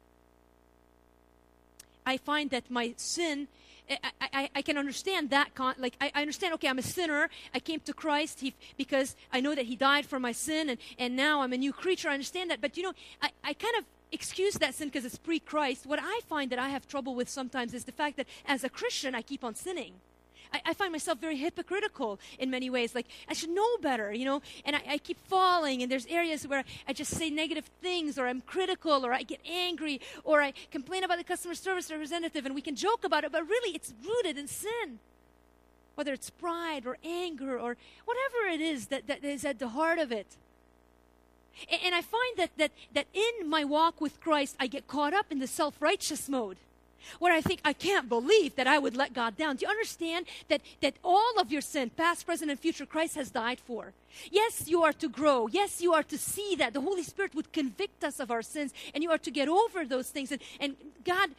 I find that my sin, I can understand that. I understand, okay, I'm a sinner. I came to Christ because I know that he died for my sin, and now I'm a new creature. I understand that. But, I kind of excuse that sin because it's pre-Christ. What I find that I have trouble with sometimes is the fact that as a Christian, I keep on sinning. I find myself very hypocritical in many ways. Like, I should know better, and I keep falling, and there's areas where I just say negative things, or I'm critical, or I get angry, or I complain about the customer service representative, and we can joke about it, but really it's rooted in sin. Whether it's pride or anger or whatever it is that is at the heart of it. And I find that in my walk with Christ, I get caught up in the self-righteous mode, where I think, I can't believe that I would let God down. Do you understand that all of your sin, past, present, and future, Christ has died for? Yes, you are to grow. Yes, you are to see that. The Holy Spirit would convict us of our sins, and you are to get over those things. And God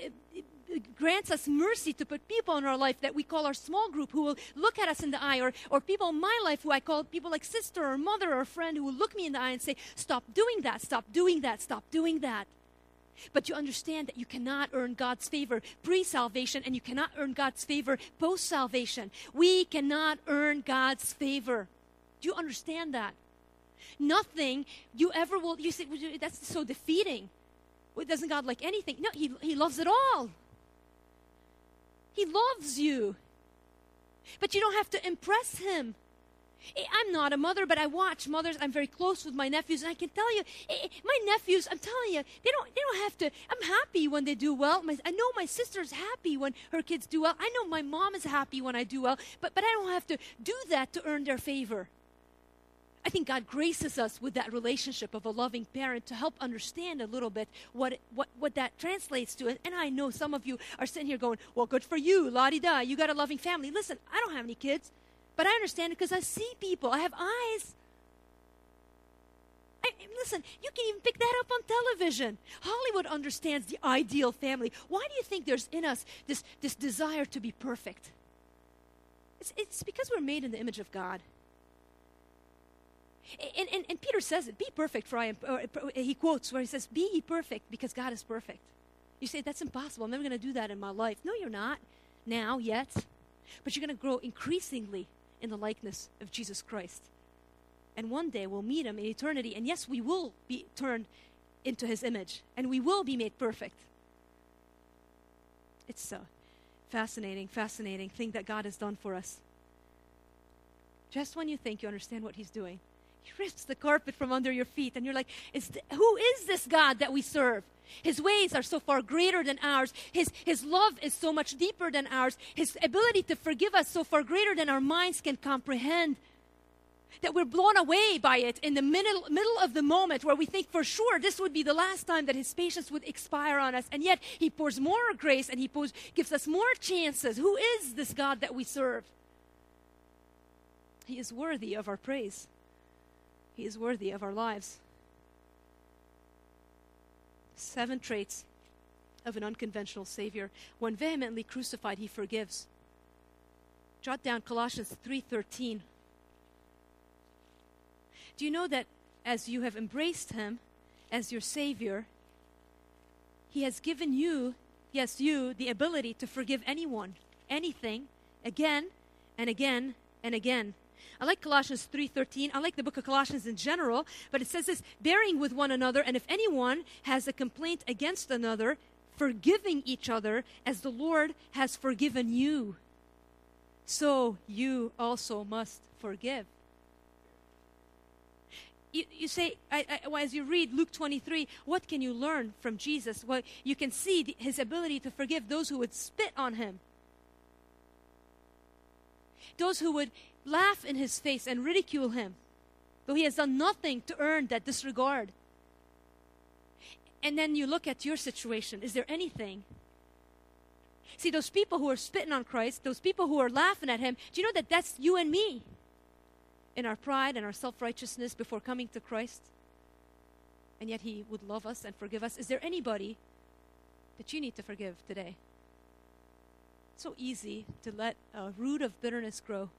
grants us mercy to put people in our life that we call our small group, who will look at us in the eye, or people in my life who I call people like sister or mother or friend, who will look me in the eye and say, stop doing that, stop doing that, stop doing that. But you understand that you cannot earn God's favor pre-salvation, and you cannot earn God's favor post-salvation. We cannot earn God's favor. Do you understand that? Nothing you ever will. You say, well, that's so defeating. Well, doesn't God like anything? No, He loves it all. He loves you. But you don't have to impress Him. I'm not a mother, but I watch mothers. I'm very close with my nephews, and I can tell you, my nephews, I'm telling you, they don't have to. I'm happy when they do well. I know my sister's happy when her kids do well. I know my mom is happy when I do well, but I don't have to do that to earn their favor. I think God graces us with that relationship of a loving parent to help understand a little bit what that translates to. And I know some of you are sitting here going, well, good for you, la-di-da, you got a loving family. Listen, I don't have any kids. But I understand it because I see people. I have eyes. Listen, you can even pick that up on television. Hollywood understands the ideal family. Why do you think there's in us this desire to be perfect? It's because we're made in the image of God. And Peter says it, be perfect, for I am, he quotes where he says, be ye perfect because God is perfect. You say, that's impossible. I'm never going to do that in my life. No, you're not now yet. But you're going to grow increasingly in the likeness of Jesus Christ. And one day we'll meet Him in eternity. And yes, we will be turned into His image. And we will be made perfect. It's a fascinating thing that God has done for us. Just when you think you understand what He's doing, He rips the carpet from under your feet. And you're like, who is this God that we serve? His ways are so far greater than ours. His love is so much deeper than ours. His ability to forgive us so far greater than our minds can comprehend. That we're blown away by it in the middle of the moment where we think for sure this would be the last time that His patience would expire on us. And yet He pours more grace and He gives us more chances. Who is this God that we serve? He is worthy of our praise. He is worthy of our lives. 7 traits of an unconventional Savior. When vehemently crucified, He forgives. Jot down Colossians 3:13. Do you know that as you have embraced Him as your Savior, He has given you, yes, you, the ability to forgive anyone, anything, again and again and again. I like Colossians 3:13. I like the book of Colossians in general, but it says this, bearing with one another, and if anyone has a complaint against another, forgiving each other as the Lord has forgiven you. So you also must forgive. You say, as you read Luke 23, what can you learn from Jesus? Well, you can see His ability to forgive those who would spit on Him. Those who would laugh in His face and ridicule Him, though He has done nothing to earn that disregard. And then you look at your situation. Is there anything? See, those people who are spitting on Christ, those people who are laughing at Him, do you know that that's you and me? in our pride and our self-righteousness before coming to Christ, and yet He would love us and forgive us. Is there anybody that you need to forgive today? It's so easy to let a root of bitterness grow.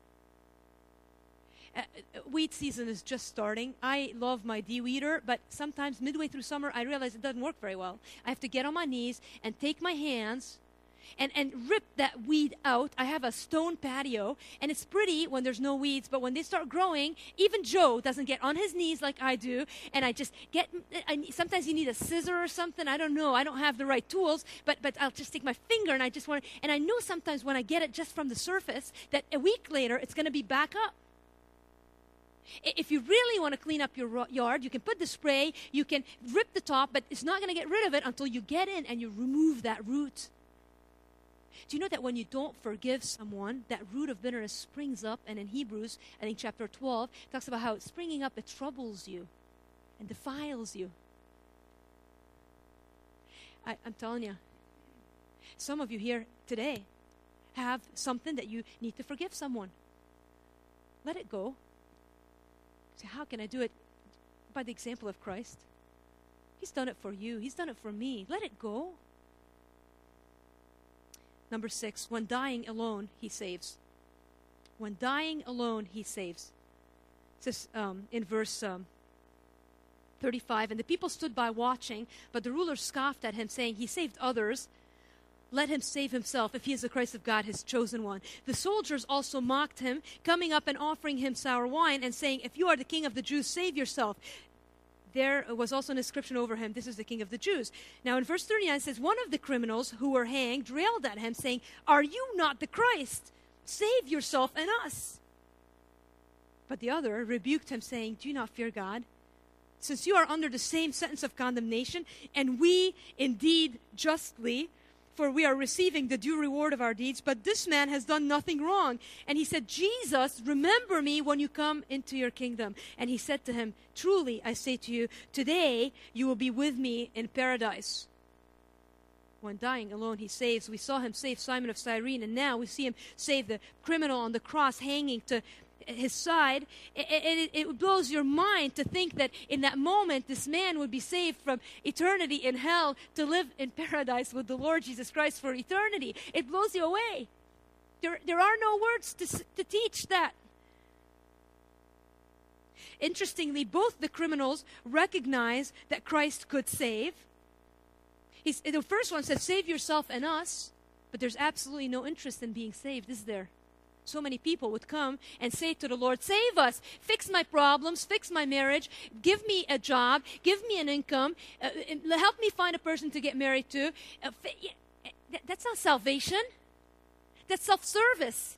Weed season is just starting. I love my de-weeder, but sometimes midway through summer, I realize it doesn't work very well. I have to get on my knees and take my hands and rip that weed out. I have a stone patio, and it's pretty when there's no weeds, but when they start growing, even Joe doesn't get on his knees like I do, and I just sometimes you need a scissor or something. I don't know. I don't have the right tools, but I'll just take my finger, and and I know sometimes when I get it just from the surface, that a week later, it's going to be back up. If you really want to clean up your yard, you can put the spray, you can rip the top, but it's not going to get rid of it until you get in and you remove that root. Do you know that when you don't forgive someone, that root of bitterness springs up? And in Hebrews, I think chapter 12, it talks about how it's springing up, it troubles you and defiles you. I'm telling you, some of you here today have something that you need to forgive someone. Let it go. So how can I do it? By the example of Christ. He's done it for you. He's done it for me. Let it go. Number 6, when dying alone, He saves. When dying alone, He saves. It says in verse 35, and the people stood by watching, but the ruler scoffed at Him, saying, He saved others. Let Him save Himself, if He is the Christ of God, His chosen one. The soldiers also mocked Him, coming up and offering Him sour wine, and saying, If you are the King of the Jews, save yourself. There was also an inscription over Him, This is the King of the Jews. Now in verse 39 it says, one of the criminals who were hanged railed at Him, saying, Are you not the Christ? Save yourself and us. But the other rebuked Him, saying, Do you not fear God, since you are under the same sentence of condemnation, and we indeed justly, for we are receiving the due reward of our deeds, but this man has done nothing wrong. And he said, Jesus, remember me when you come into your kingdom. And He said to him, Truly, I say to you, today you will be with me in paradise. When dying alone, He saves. We saw Him save Simon of Cyrene, and now we see Him save the criminal on the cross hanging to His side. It blows your mind to think that in that moment this man would be saved from eternity in hell to live in paradise with the Lord Jesus Christ for eternity. It blows you away. There are no words to teach that. Interestingly, both the criminals recognize that Christ could save. The first one says, Save yourself and us, but there's absolutely no interest in being saved, is there? So many people would come and say to the Lord, Save us, fix my problems, fix my marriage, give me a job, give me an income, help me find a person to get married to. That's not salvation. That's self-service.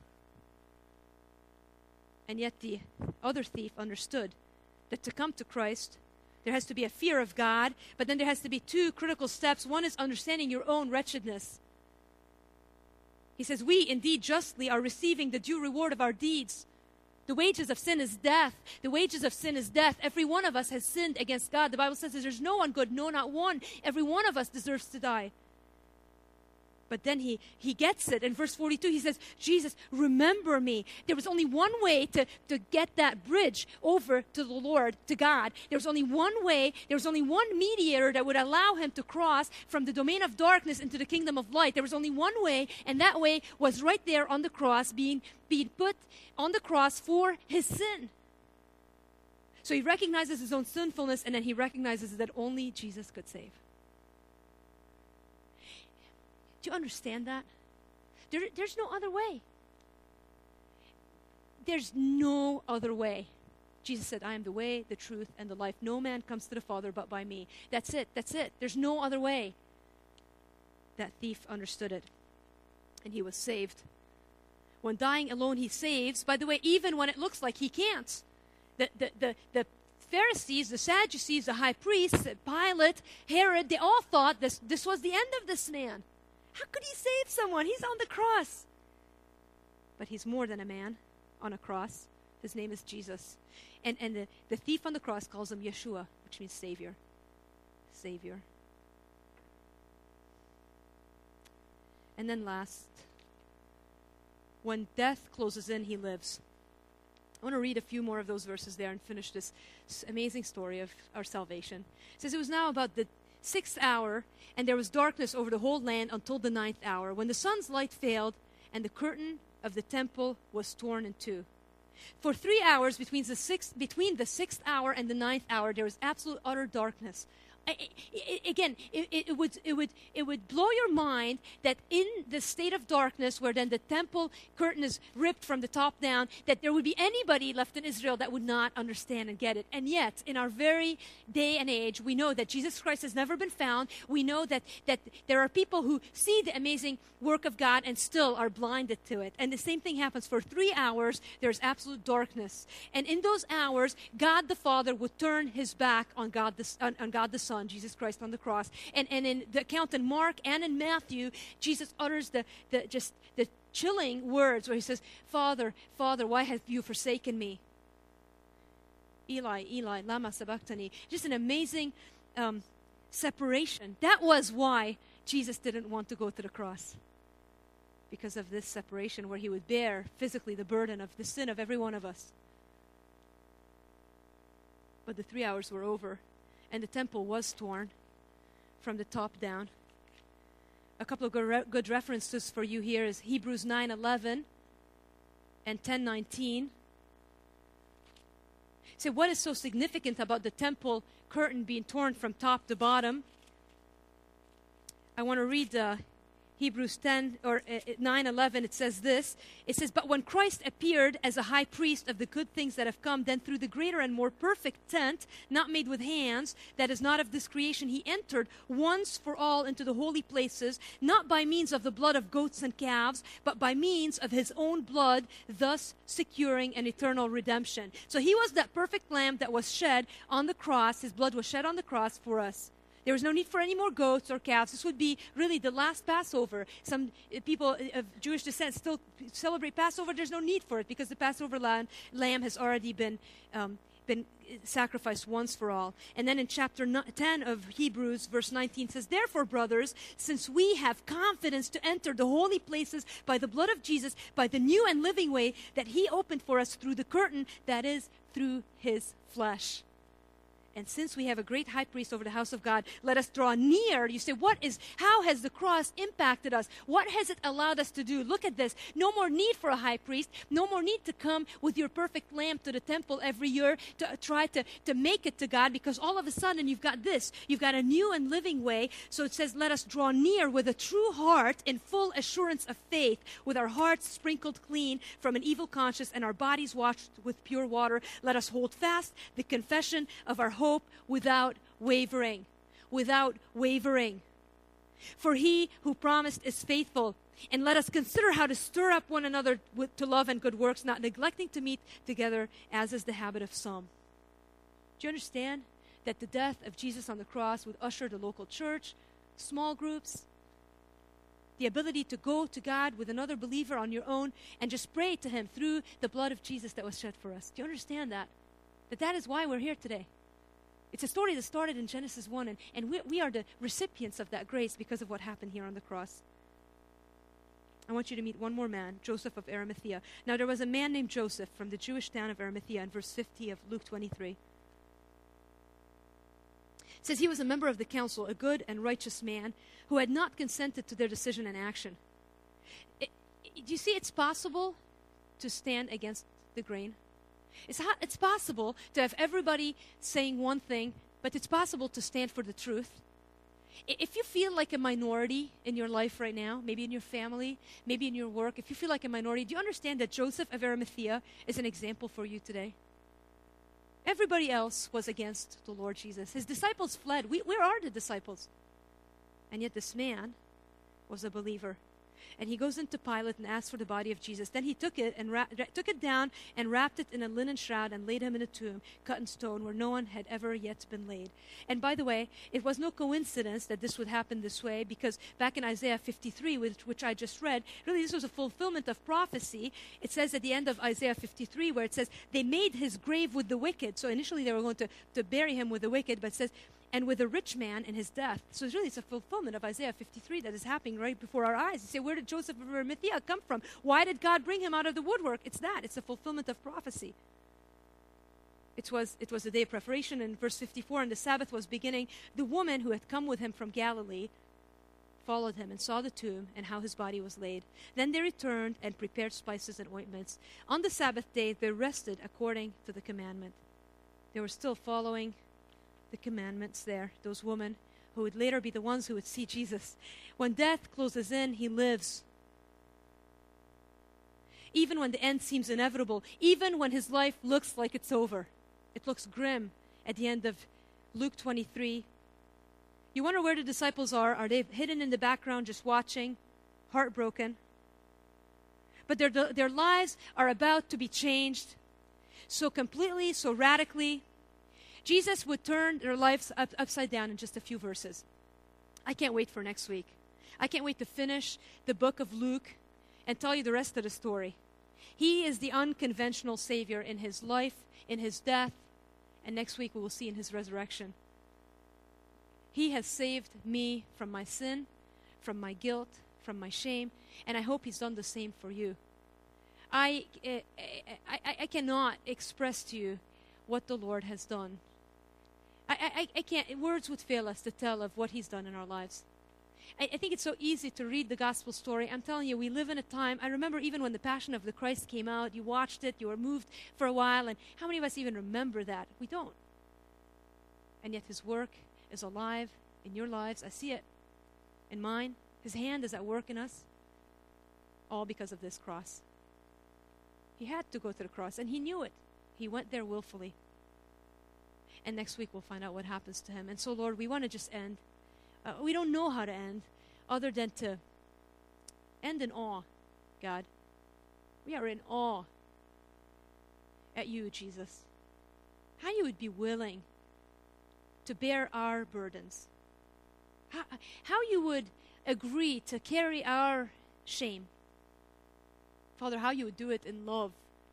And yet the other thief understood that to come to Christ, there has to be a fear of God, but then there has to be 2 critical steps. One is understanding your own wretchedness. He says, we indeed justly are receiving the due reward of our deeds. The wages of sin is death. The wages of sin is death. Every one of us has sinned against God. The Bible says there's no one good, no, not one. Every one of us deserves to die. But then he gets it. In verse 42, he says, Jesus, remember me. There was only one way to get that bridge over to the Lord, to God. There was only one way. There was only one mediator that would allow him to cross from the domain of darkness into the kingdom of light. There was only one way, and that way was right there on the cross, being put on the cross for his sin. So he recognizes his own sinfulness, and then he recognizes that only Jesus could save. Do you understand that? There's no other way. There's no other way. Jesus said, I am the way, the truth, and the life. No man comes to the Father but by me. That's it. That's it. There's no other way. That thief understood it, and he was saved. When dying alone, he saves. By the way, even when it looks like he can't. The Pharisees, the Sadducees, the high priests, Pilate, Herod, they all thought this was the end of this man. How could he save someone? He's on the cross. But he's more than a man on a cross. His name is Jesus. And the thief on the cross calls him Yeshua, which means Savior. Savior. And then last, when death closes in, he lives. I want to read a few more of those verses there and finish this amazing story of our salvation. It says, it was now about the 6th hour, and there was darkness over the whole land until the 9th hour, when the sun's light failed, and the curtain of the temple was torn in two. For 3 hours between the 6th hour and the 9th hour, there was absolute utter darkness. It would blow your mind that in the state of darkness, where then the temple curtain is ripped from the top down, that there would be anybody left in Israel that would not understand and get it. And yet, in our very day and age, we know that Jesus Christ has never been found. We know that there are people who see the amazing work of God and still are blinded to it. And the same thing happens. For 3 hours, there's absolute darkness. And in those hours, God the Father would turn his back on God the Son, Jesus Christ on the cross. And in the account in Mark and in Matthew, Jesus utters the chilling words where he says, Father, Father, why have you forsaken me? Eli, Eli, lama sabachthani. Just an amazing separation. That was why Jesus didn't want to go to the cross. Because of this separation where he would bear physically the burden of the sin of every one of us. But the 3 hours were over. And the temple was torn from the top down. A couple of good references for you here is Hebrews 9:11 and 10:19. So what is so significant about the temple curtain being torn from top to bottom? I want to read Hebrews 9:11. It says this. It says, but when Christ appeared as a high priest of the good things that have come, then through the greater and more perfect tent, not made with hands, that is not of this creation, he entered once for all into the holy places, not by means of the blood of goats and calves, but by means of his own blood, thus securing an eternal redemption. So he was that perfect lamb that was shed on the cross. His blood was shed on the cross for us. There was no need for any more goats or calves. This would be really the last Passover. Some people of Jewish descent still celebrate Passover. There's no need for it because the Passover lamb has already been sacrificed once for all. And then in chapter 10 of Hebrews, verse 19 says, therefore, brothers, since we have confidence to enter the holy places by the blood of Jesus, by the new and living way that he opened for us through the curtain, that is, through his flesh. And since we have a great high priest over the house of God, let us draw near. You say, how has the cross impacted us? What has it allowed us to do? Look at this. No more need for a high priest. No more need to come with your perfect lamb to the temple every year to try to make it to God, because all of a sudden you've got this. You've got a new and living way. So it says, let us draw near with a true heart in full assurance of faith, with our hearts sprinkled clean from an evil conscience and our bodies washed with pure water. Let us hold fast the confession of our hope without wavering. Without wavering. For he who promised is faithful. And let us consider how to stir up one another to love and good works, not neglecting to meet together, as is the habit of some. Do you understand that the death of Jesus on the cross would usher the local church, small groups, the ability to go to God with another believer on your own and just pray to him through the blood of Jesus that was shed for us? Do you understand that? That is why we're here today. It's a story that started in Genesis 1, and we are the recipients of that grace because of what happened here on the cross. I want you to meet one more man, Joseph of Arimathea. Now there was a man named Joseph from the Jewish town of Arimathea in verse 50 of Luke 23. It says he was a member of the council, a good and righteous man who had not consented to their decision and action. Do you see it's possible to stand against the grain? It's possible to have everybody saying one thing, but it's possible to stand for the truth. If you feel like a minority in your life right now, maybe in your family, maybe in your work, if you feel like a minority, do you understand that Joseph of Arimathea is an example for you today? Everybody else was against the Lord Jesus. His disciples fled. Where are the disciples? And yet this man was a believer. And he goes into Pilate and asks for the body of Jesus. Then he took it and took it down and wrapped it in a linen shroud and laid him in a tomb cut in stone where no one had ever yet been laid. And by the way, it was no coincidence that this would happen this way, because back in Isaiah 53, which I just read, really this was a fulfillment of prophecy. It says at the end of Isaiah 53 where it says, they made his grave with the wicked. So initially they were going to bury him with the wicked, but it says, and with a rich man in his death. So it's a fulfillment of Isaiah 53 that is happening right before our eyes. You say, where did Joseph of Arimathea come from? Why did God bring him out of the woodwork? It's that. It's a fulfillment of prophecy. It was a day of preparation. In verse 54, and the Sabbath was beginning. The woman who had come with him from Galilee followed him and saw the tomb and how his body was laid. Then they returned and prepared spices and ointments. On the Sabbath day they rested according to the commandment. They were still following the commandments there, those women who would later be the ones who would see Jesus. When death closes in, he lives. Even when the end seems inevitable, even when his life looks like it's over. It looks grim at the end of Luke 23. You wonder where the disciples are. Are they hidden in the background just watching, heartbroken? But their lives are about to be changed so completely, so radically. Jesus would turn their lives upside down in just a few verses. I can't wait for next week. I can't wait to finish the book of Luke and tell you the rest of the story. He is the unconventional Savior in his life, in his death, and next week we will see in his resurrection. He has saved me from my sin, from my guilt, from my shame, and I hope he's done the same for you. I cannot express to you what the Lord has done. I can't, words would fail us to tell of what he's done in our lives. I think it's so easy to read the gospel story. I'm telling you, we live in a time, I remember even when the Passion of the Christ came out, you watched it, you were moved for a while, and how many of us even remember that? We don't. And yet his work is alive in your lives. I see it in mine. His hand is at work in us, all because of this cross. He had to go to the cross, and he knew it. He went there willfully. And next week we'll find out what happens to him. And so, Lord, we want to just end. We don't know how to end other than to end in awe, God. We are in awe at you, Jesus. How you would be willing to bear our burdens. How you would agree to carry our shame. Father, how you would do it in love.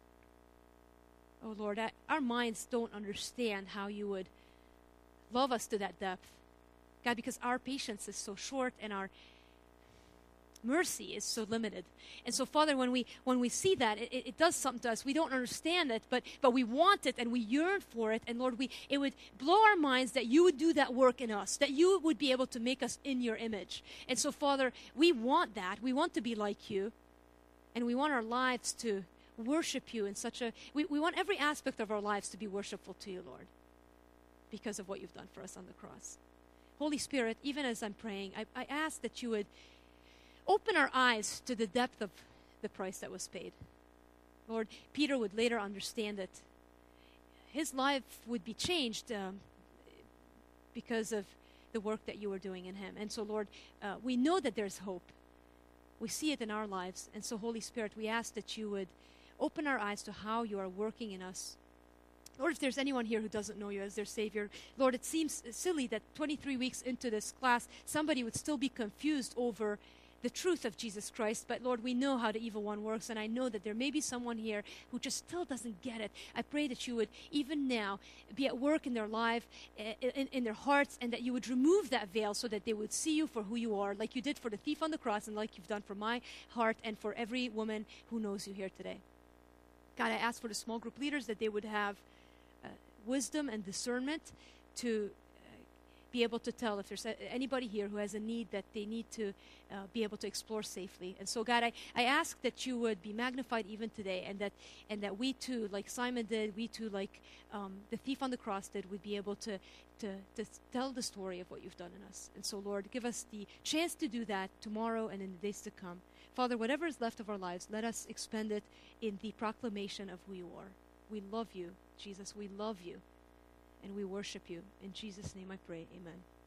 Oh, Lord, our minds don't understand how you would love us to that depth. God, because our patience is so short and our mercy is so limited. And so, Father, when we see that, it does something to us. We don't understand it, but we want it and we yearn for it. And Lord, it would blow our minds that you would do that work in us, that you would be able to make us in your image. And so, Father, we want that. We want to be like you. And we want our lives to worship you in such a... We want every aspect of our lives to be worshipful to you, Lord, because of what you've done for us on the cross. Holy Spirit, even as I'm praying, I ask that you would open our eyes to the depth of the price that was paid. Lord, Peter would later understand that his life would be changed because of the work that you were doing in him. And so, Lord, we know that there's hope. We see it in our lives. And so, Holy Spirit, we ask that you would open our eyes to how you are working in us. Lord, if there's anyone here who doesn't know you as their Savior, Lord, it seems silly that 23 weeks into this class, somebody would still be confused over the truth of Jesus Christ. But Lord, we know how the evil one works, and I know that there may be someone here who just still doesn't get it. I pray that you would, even now, be at work in their life, in their hearts, and that you would remove that veil so that they would see you for who you are, like you did for the thief on the cross and like you've done for my heart and for every woman who knows you here today. God, I ask for the small group leaders that they would have wisdom and discernment to be able to tell if there's anybody here who has a need that they need to be able to explore safely. And so, God, I ask that you would be magnified even today, and that we too, like Simon did, we too, like the thief on the cross did, would be able to tell the story of what you've done in us. And so, Lord, give us the chance to do that tomorrow and in the days to come. Father, whatever is left of our lives, let us expend it in the proclamation of who you are. We love you, Jesus. We love you. And we worship you. In Jesus' name I pray. Amen.